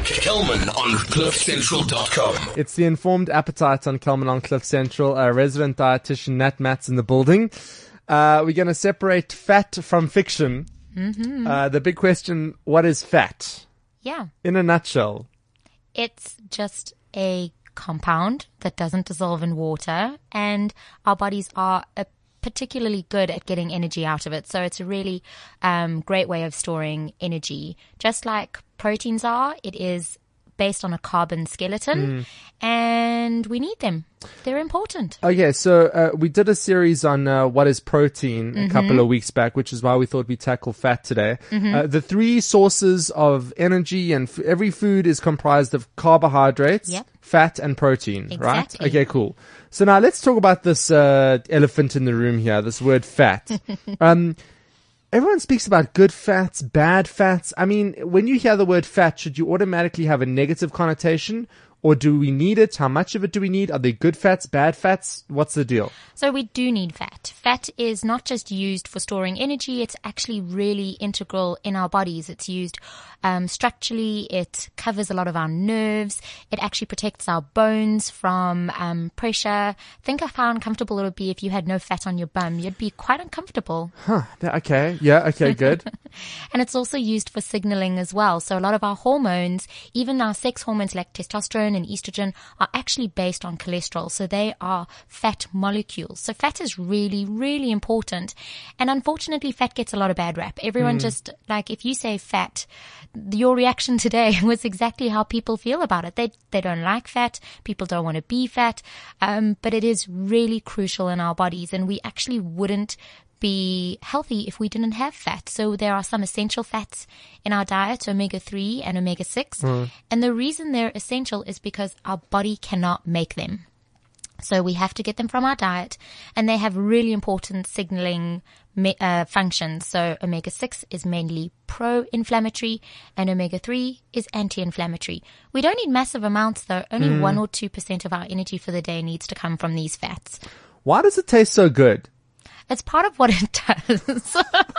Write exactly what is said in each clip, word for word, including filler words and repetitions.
Kelman on cliff central dot com. It's the Informed Appetite on Kelman on Cliff Central. Uh, resident dietitian Nat Matz in the building. Uh, we're going to separate fat from fiction. Mm-hmm. Uh, the big question, what is fat? Yeah. In a nutshell. It's just a compound that doesn't dissolve in water, and our bodies are a particularly good at getting energy out of it. So it's a really um, great way of storing energy. Just like proteins are, it is based on a carbon skeleton, mm. and we need them. They're important. Okay, so uh, we did a series on uh, what is protein a mm-hmm. couple of weeks back, which is why we thought we'd tackle fat today. Mm-hmm. Uh, the three sources of energy, and f- every food is comprised of carbohydrates, yep. fat, and protein, exactly. right? Okay, cool. So now let's talk about this uh, elephant in the room here, this word fat. um, everyone speaks about good fats, bad fats. I mean, when you hear the word fat, should you automatically have a negative connotation? Or do we need it? How much of it do we need? Are they good fats, bad fats? What's the deal? So we do need fat. Fat is not just used for storing energy. It's actually really integral in our bodies. It's used um, structurally. It covers a lot of our nerves. It actually protects our bones from um, pressure. Think of how uncomfortable it would be if you had no fat on your bum. You'd be quite uncomfortable. Huh. Okay. Yeah. Okay. Good. And it's also used for signaling as well. So a lot of our hormones, even our sex hormones like testosterone and estrogen, are actually based on cholesterol. So they are fat molecules. So fat is really, really important. And unfortunately, fat gets a lot of bad rap. Everyone mm. just, like, if you say fat, your reaction today was exactly how people feel about it. They they don't like fat. People don't want to be fat. Um, but it is really crucial in our bodies, and we actually wouldn't be healthy if we didn't have fat. So there are some essential fats in our diet, omega three and omega six. Mm. And the reason they're essential is because our body cannot make them. So we have to get them from our diet, and they have really important signaling uh, functions. So omega six is mainly pro-inflammatory, and omega three is anti-inflammatory. We don't need massive amounts though. Only mm. one or two percent of our energy for the day needs to come from these fats. Why does it taste so good? It's part of what it does.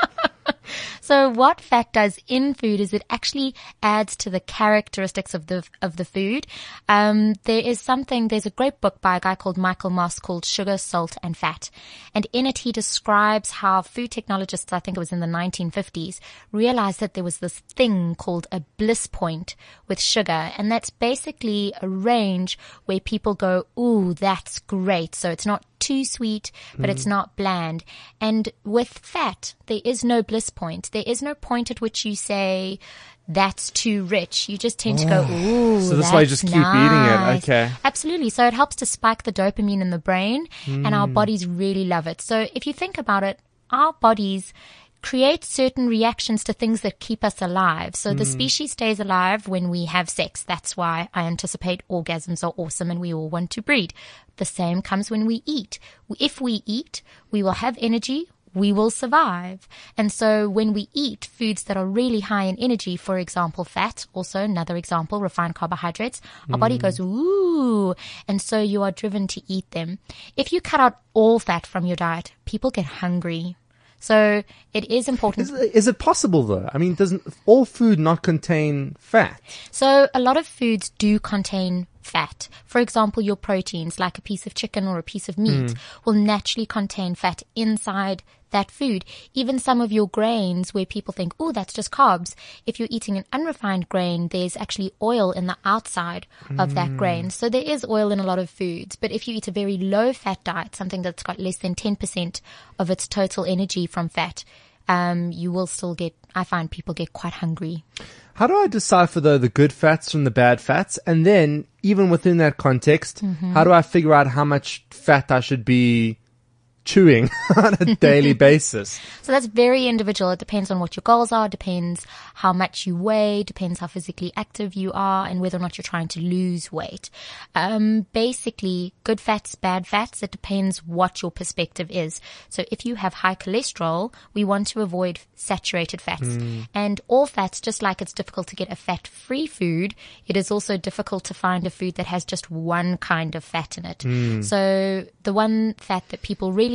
So what fat does in food is it actually adds to the characteristics of the of the food. Um, there is something, there's a great book by a guy called Michael Moss called Sugar, Salt and Fat. And in it, he describes how food technologists, I think it was in the nineteen fifties, realized that there was this thing called a bliss point with sugar. And that's basically a range where people go, ooh, that's great. So it's not too sweet, but mm. it's not bland. And with fat, there is no bliss point. There is no point at which you say, that's too rich. You just tend oh. to go, ooh, so that's that's why you just keep nice. eating it. Okay. Absolutely. So it helps to spike the dopamine in the brain, mm. and our bodies really love it. So if you think about it, our bodies create certain reactions to things that keep us alive. So mm. the species stays alive when we have sex. That's why I anticipate orgasms are awesome and we all want to breed. The same comes when we eat. If we eat, we will have energy, we will survive. And so when we eat foods that are really high in energy, for example, fat, also another example, refined carbohydrates, our mm. body goes, ooh, and so you are driven to eat them. If you cut out all fat from your diet, people get hungry. So it is important. Is, is it possible though? I mean, doesn't all food not contain fat? So a lot of foods do contain fat. For example, your proteins, like a piece of chicken or a piece of meat, mm. will naturally contain fat inside that food. Even some of your grains where people think, oh, that's just carbs. If you're eating an unrefined grain, there's actually oil in the outside mm. of that grain. So there is oil in a lot of foods. But if you eat a very low fat diet, something that's got less than ten percent of its total energy from fat, um, you will still get, I find people get quite hungry. How do I decipher though the good fats from the bad fats? And then even within that context, mm-hmm. how do I figure out how much fat I should be chewing on a daily basis? So that's very individual. It depends on what your goals are, depends how much you weigh, depends how physically active you are, and whether or not you're trying to lose weight. Um, basically, good fats, bad fats, it depends what your perspective is. So if you have high cholesterol, we want to avoid saturated fats. Mm. And all fats, just like it's difficult to get a fat-free food, it is also difficult to find a food that has just one kind of fat in it. Mm. So the one fat that people really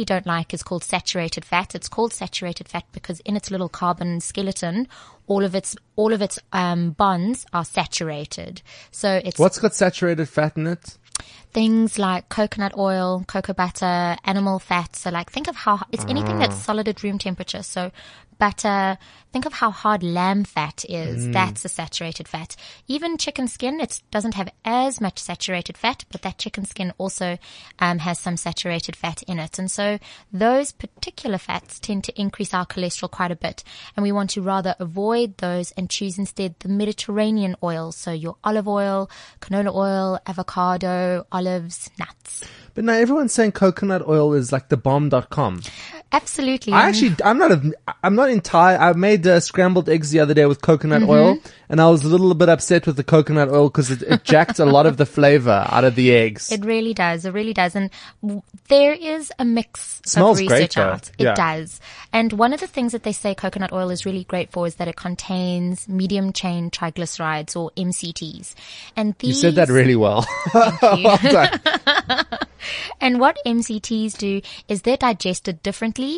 really don't like is called saturated fat. It's called saturated fat because in its little carbon skeleton, all of its all of its um, bonds are saturated. So it's What's got saturated fat in it? things like coconut oil, cocoa butter, animal fat. So like think of how it's anything that's solid at room temperature. So butter, think of how hard lamb fat is. Mm. That's a saturated fat. Even chicken skin, it doesn't have as much saturated fat, but that chicken skin also um, has some saturated fat in it. And so those particular fats tend to increase our cholesterol quite a bit. And we want to rather avoid those and choose instead the Mediterranean oils. So your olive oil, canola oil, avocado, olives, nuts. But now everyone's saying coconut oil is like the bomb dot com. Absolutely. I actually, I'm not a, I'm not entire, I made uh, scrambled eggs the other day with coconut Mm-hmm. oil, and I was a little bit upset with the coconut oil because it, it jacked a lot of the flavor out of the eggs. It really does. It really does. And w- there is a mix Smells of great, research though. out. It Yeah. does. And one of the things that they say coconut oil is really great for is that it contains medium chain triglycerides or M C Ts. And You these, said that really well. Thank you. Well done. And what M C Ts do is they're digested differently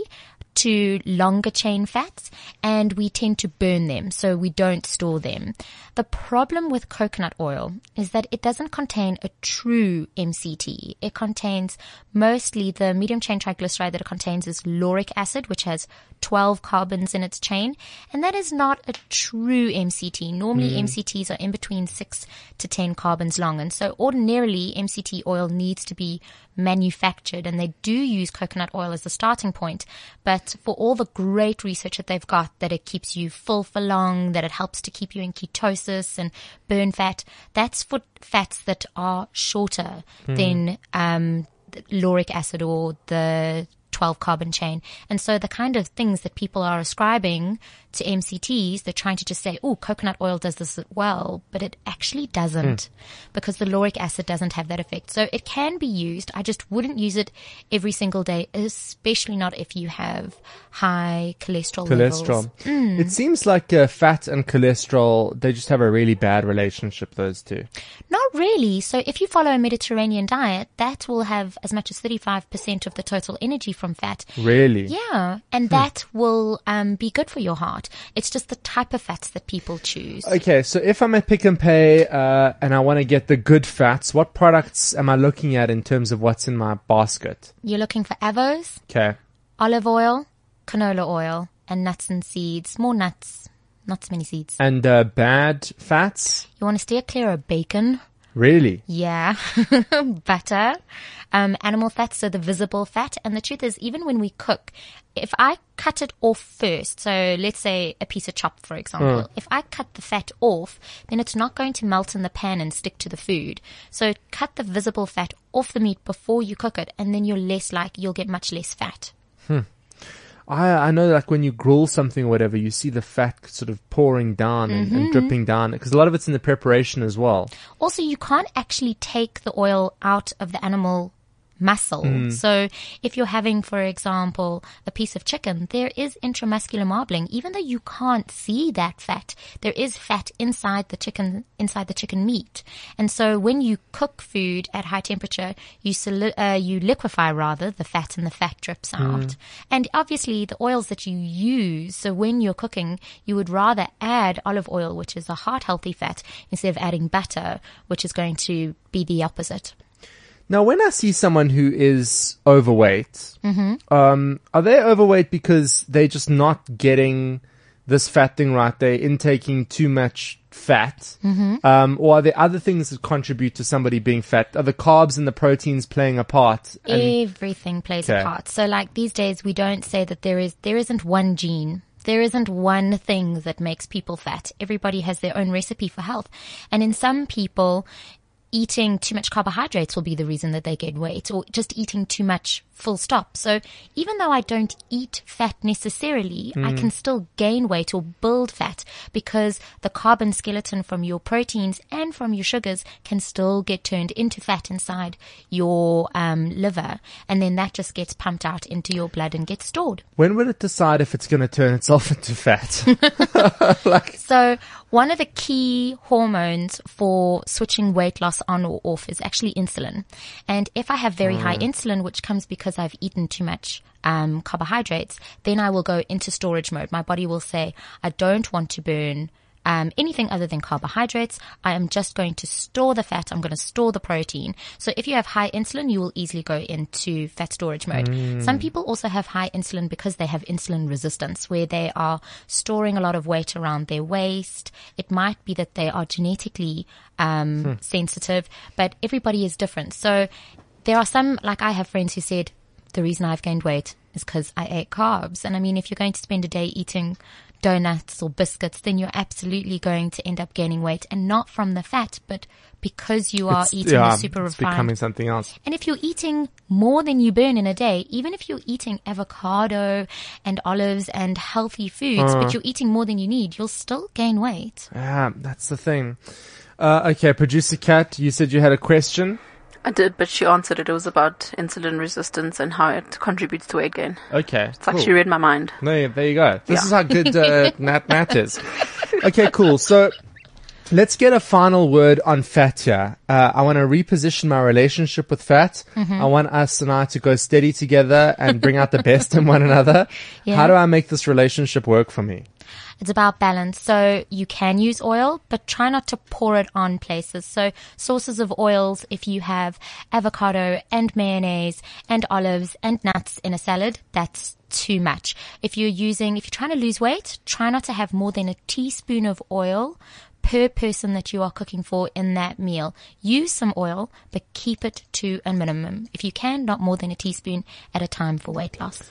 to longer chain fats, and we tend to burn them, so we don't store them. The problem with coconut oil is that it doesn't contain a true M C T. It contains mostly the medium chain triglyceride that it contains is lauric acid, which has twelve carbons in its chain, and that is not a true M C T. Normally mm. M C Ts are in between six to ten carbons long, and so ordinarily M C T oil needs to be manufactured, and they do use coconut oil as the starting point. But for all the great research that they've got, that it keeps you full for long, that it helps to keep you in ketosis and burn fat, that's for fats that are shorter mm. than um, the lauric acid or the twelve carbon chain. And so the kind of things that people are ascribing to M C Ts, they're trying to just say, oh, coconut oil does this well, but it actually doesn't mm. because the lauric acid doesn't have that effect. So it can be used. I just wouldn't use it every single day, especially not if you have high cholesterol, cholesterol. levels. Mm. It seems like uh, fat and cholesterol, they just have a really bad relationship, those two. Not really. So if you follow a Mediterranean diet, that will have as much as thirty-five percent of the total energy from fat. Really? Yeah. And hmm. that will um, be good for your heart. It's just the type of fats that people choose. Okay, so if I'm at Pick and Pay uh, and I want to get the good fats, what products am I looking at in terms of what's in my basket? You're looking for avos, Okay. olive oil, canola oil, and nuts and seeds. More nuts, not so many seeds. And uh, bad fats? You want to steer clear of bacon. Really? Yeah. Butter, um, animal fat, so the visible fat. And the truth is, even when we cook, if I cut it off first, so let's say a piece of chop, for example, mm. if I cut the fat off, then it's not going to melt in the pan and stick to the food. So cut the visible fat off the meat before you cook it, and then you're less like, you'll get much less fat. Hmm. I I know, like when you grill something or whatever, you see the fat sort of pouring down and, mm-hmm. and dripping down, because a lot of it's in the preparation as well. Also, you can't actually take the oil out of the animal muscle. Mm. So if you're having, for example, a piece of chicken, there is intramuscular marbling. Even though you can't see that fat, there is fat inside the chicken, inside the chicken meat. And so when you cook food at high temperature, you soli- uh, you liquefy rather the fat, and the fat drips out. Mm. And obviously the oils that you use, so when you're cooking, you would rather add olive oil, which is a heart healthy fat, instead of adding butter, which is going to be the opposite. Now, when I see someone who is overweight, mm-hmm. um, are they overweight because they're just not getting this fat thing right? They're intaking too much fat? Mm-hmm. Um, or are there other things that contribute to somebody being fat? Are the carbs and the proteins playing a part? And Everything plays okay. a part. So like these days, we don't say that there is, there isn't one gene. There isn't one thing that makes people fat. Everybody has their own recipe for health. And in some people, eating too much carbohydrates will be the reason that they gain weight, or just eating too much, full stop. So even though I don't eat fat necessarily, mm. I can still gain weight or build fat, because the carbon skeleton from your proteins and from your sugars can still get turned into fat inside your um, liver. And then that just gets pumped out into your blood and gets stored. When will it decide if it's going to turn itself into fat? like- so One of the key hormones for switching weight loss on or off is actually insulin. And if I have very mm. high insulin, which comes because I've eaten too much um, carbohydrates, then I will go into storage mode. My body will say, I don't want to burn Um, anything other than carbohydrates. I am just going to store the fat. I'm going to store the protein. So if you have high insulin, you will easily go into fat storage mode. Mm. Some people also have high insulin because they have insulin resistance, where they are storing a lot of weight around their waist. It might be that they are genetically um, hmm. sensitive, but everybody is different. So there are some, like I have friends who said, the reason I've gained weight is because I ate carbs. And I mean, if you're going to spend a day eating donuts or biscuits, then you're absolutely going to end up gaining weight, and not from the fat, but because you are it's, eating yeah, the super it's refined. becoming something else. And if you're eating more than you burn in a day, even if you're eating avocado and olives and healthy foods, uh, but you're eating more than you need, you'll still gain weight. Yeah, that's the thing. Uh, okay, Producer Kat, you said you had a question. I did, but she answered it. It was about insulin resistance and how it contributes to weight gain. Okay, It's like cool. She read my mind. No, there you go. This yeah. is how good uh, Nat Matt is. Okay, cool. So let's get a final word on fat here. Uh, I want to reposition my relationship with fat. Mm-hmm. I want us and I to go steady together and bring out the best in one another. Yeah. How do I make this relationship work for me? It's about balance. So you can use oil, but try not to pour it on places. So sources of oils, if you have avocado and mayonnaise and olives and nuts in a salad, that's too much. If you're using, if you're trying to lose weight, try not to have more than a teaspoon of oil per person that you are cooking for in that meal. Use some oil, but keep it to a minimum. If you can, not more than a teaspoon at a time for weight loss.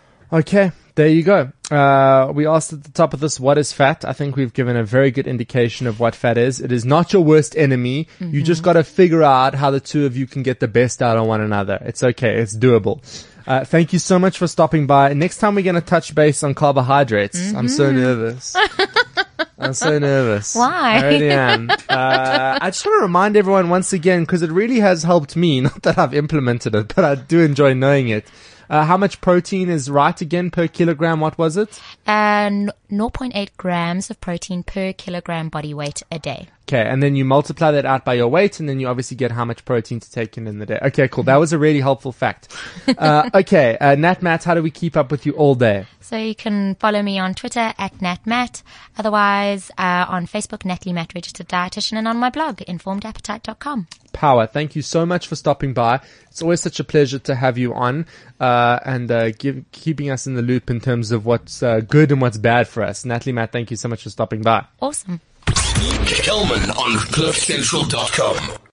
Okay, there you go. Uh, we asked at the top of this, what is fat? I think we've given a very good indication of what fat is. It is not your worst enemy. Mm-hmm. You just got to figure out how the two of you can get the best out of one another. It's okay. It's doable. Uh, thank you so much for stopping by. Next time we're going to touch base on carbohydrates. Mm-hmm. I'm so nervous. I'm so nervous. Why? I really am. Uh, I just want to remind everyone once again, because it really has helped me. Not that I've implemented it, but I do enjoy knowing it. Uh, how much protein is right again per kilogram? What was it? Uh, zero point eight grams of protein per kilogram body weight a day. Okay, and then you multiply that out by your weight, and then you obviously get how much protein to take in in the day. Okay, cool. That was a really helpful fact. Uh, okay, uh, Nat Matt, how do we keep up with you all day? So you can follow me on Twitter at NatMatt. Otherwise, uh, on Facebook, Natalie Matt, registered dietitian, and on my blog, informed appetite dot com. Power. Thank you so much for stopping by. It's always such a pleasure to have you on, uh, and, uh, give, keeping us in the loop in terms of what's, uh, good and what's bad for us. Natalie Matt, thank you so much for stopping by. Awesome. Kelman on cliff central dot com.